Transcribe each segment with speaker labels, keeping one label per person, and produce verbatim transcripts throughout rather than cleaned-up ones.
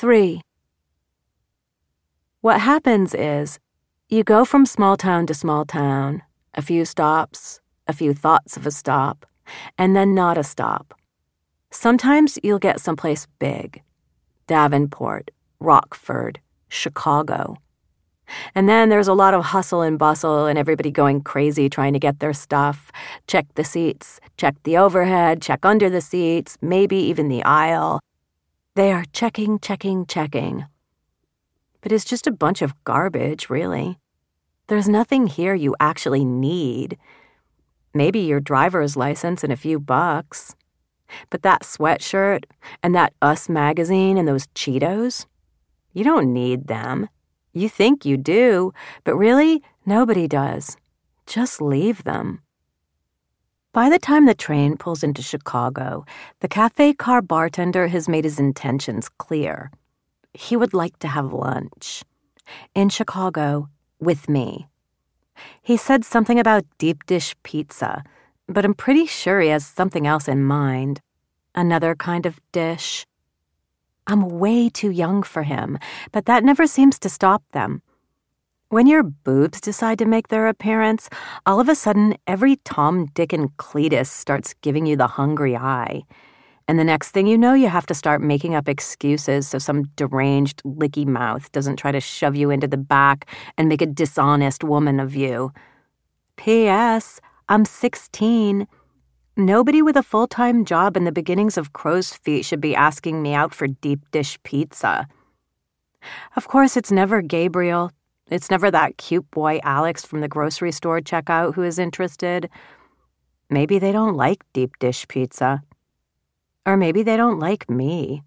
Speaker 1: Three. What happens is, you go from small town to small town, a few stops, a few thoughts of a stop, and then not a stop. Sometimes you'll get someplace big. Davenport, Rockford, Chicago. And then there's a lot of hustle and bustle and everybody going crazy trying to get their stuff. Check the seats, check the overhead, check under the seats, maybe even the aisle. They are checking, checking, checking. But it's just a bunch of garbage, really. There's nothing here you actually need. Maybe your driver's license and a few bucks. But that sweatshirt and that Us magazine and those Cheetos, you don't need them. You think you do, but really, nobody does. Just leave them. By the time the train pulls into Chicago, the cafe car bartender has made his intentions clear. He would like to have lunch. In Chicago, with me. He said something about deep dish pizza, but I'm pretty sure he has something else in mind. Another kind of dish. I'm way too young for him, but that never seems to stop them. When your boobs decide to make their appearance, all of a sudden every Tom, Dick, and Cletus starts giving you the hungry eye. And the next thing you know, you have to start making up excuses so some deranged, licky mouth doesn't try to shove you into the back and make a dishonest woman of you. P S. I'm sixteen. Nobody with a full-time job in the beginnings of Crow's Feet should be asking me out for deep dish pizza. Of course, it's never Gabriel. It's never that cute boy Alex from the grocery store checkout who is interested. Maybe they don't like deep dish pizza. Or maybe they don't like me.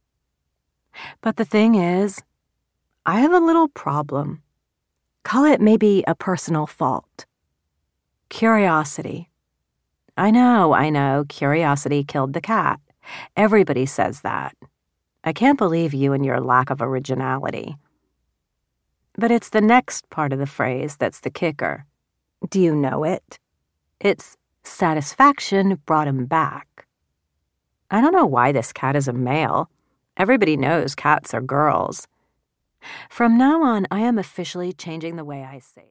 Speaker 1: But the thing is, I have a little problem. Call it maybe a personal fault. Curiosity. I know, I know, curiosity killed the cat. Everybody says that. I can't believe you and your lack of originality. But it's the next part of the phrase that's the kicker. Do you know it? It's satisfaction brought him back. I don't know why this cat is a male. Everybody knows cats are girls. From now on, I am officially changing the way I say